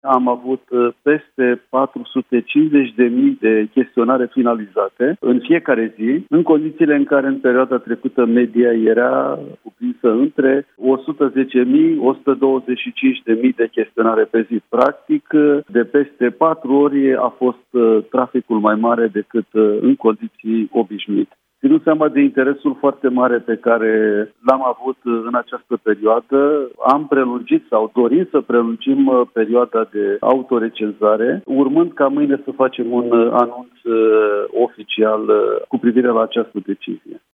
Am avut peste 450.000 de chestionare finalizate în fiecare zi, în condițiile în care în perioada trecută media era cuprinsă între 110.000-125.000 de chestionare pe zi. Practic, de peste 4 ori a fost traficul mai mare decât în condiții obișnuite. Ținând seama de interesul foarte mare pe care l-am avut în această perioadă, am prelungit sau dorim să prelungim perioada de autorecenzare, urmând ca mâine să facem un anunț oficial cu privire la această decizie.